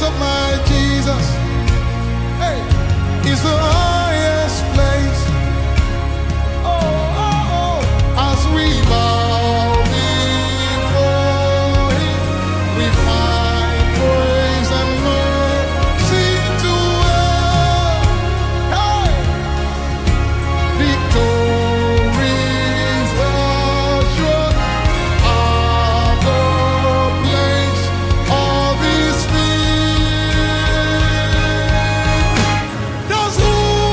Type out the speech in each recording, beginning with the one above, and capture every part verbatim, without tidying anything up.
of my Jesus, hey, is the highest place. Oh, oh, oh, as we bow before Him, we find praise and mercy to earn. Hey, victories assured are the place of His feet. Those who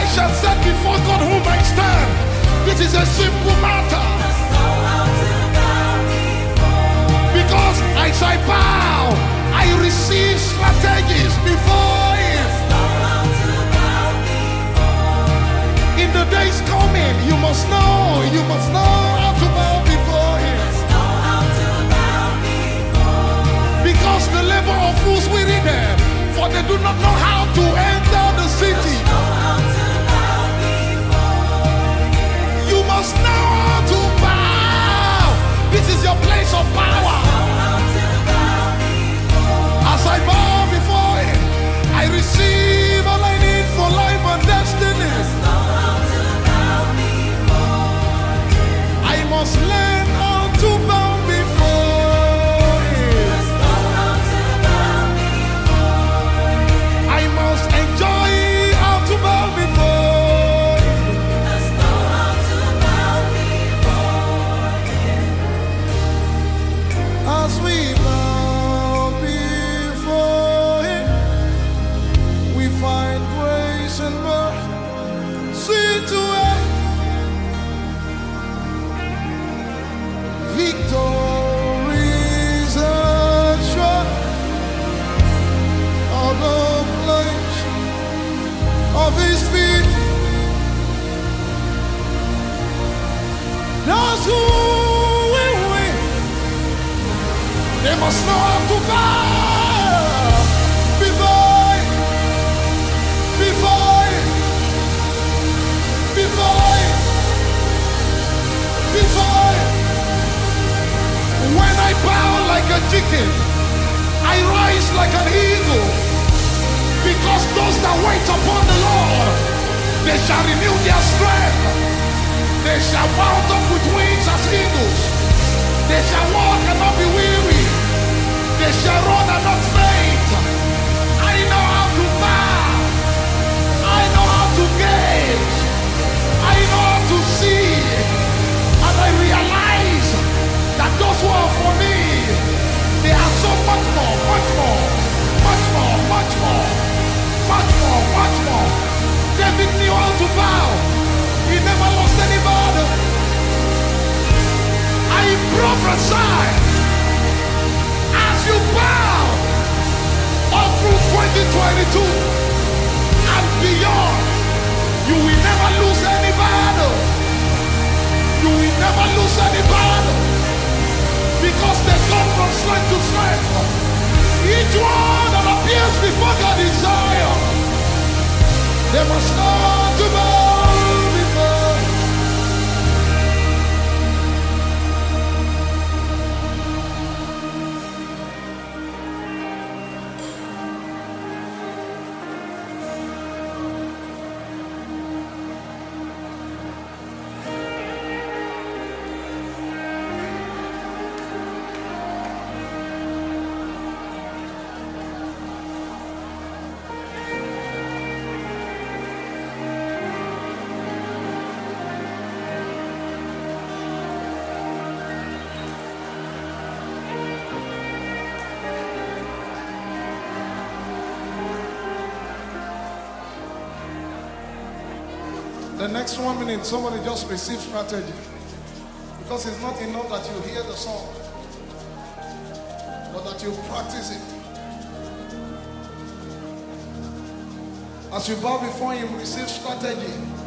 shall set before God whom I stand. This is a simple matter. Because as I bow, I receive strategies before Him. In the days coming, you must know, you must know how to bow before Him. Because the labor of fools weary them, for they do not know how to enter the city. You must know how to bow. This is your place of power. As I bow before Him, I receive all I need for life and destiny. I must learn how to bow before Him. I must enjoy how to bow before Him. As we bow before Him, we find grace and mercy to us. Victories assured of the place of His feet. Those who will win, they must know how to bow before Him, before Him, before Him, before Him. When I bow like a chicken, I rise like an eagle. Because those that wait upon the Lord, they shall renew their strength. They shall mount up with wings as eagles. They shall walk and not be weary. They shall run and not faint. I know how to bow. I know how to gaze. I know how to see. And I realize that those who are for me, they are so much more, much more, much more, much more, much more, much more. David knew how to bow. He never lost any battle. I prophesy, as you bow all through twenty twenty-two and beyond, you will never lose any battle. You will never lose any battle. Because they come from strength to strength. Each one that appears before God is Zion. They must know to bow before. The next one minute, somebody just receive strategy. Because it's not enough that you hear the song, but that you practice it. As you bow before Him, receive strategy.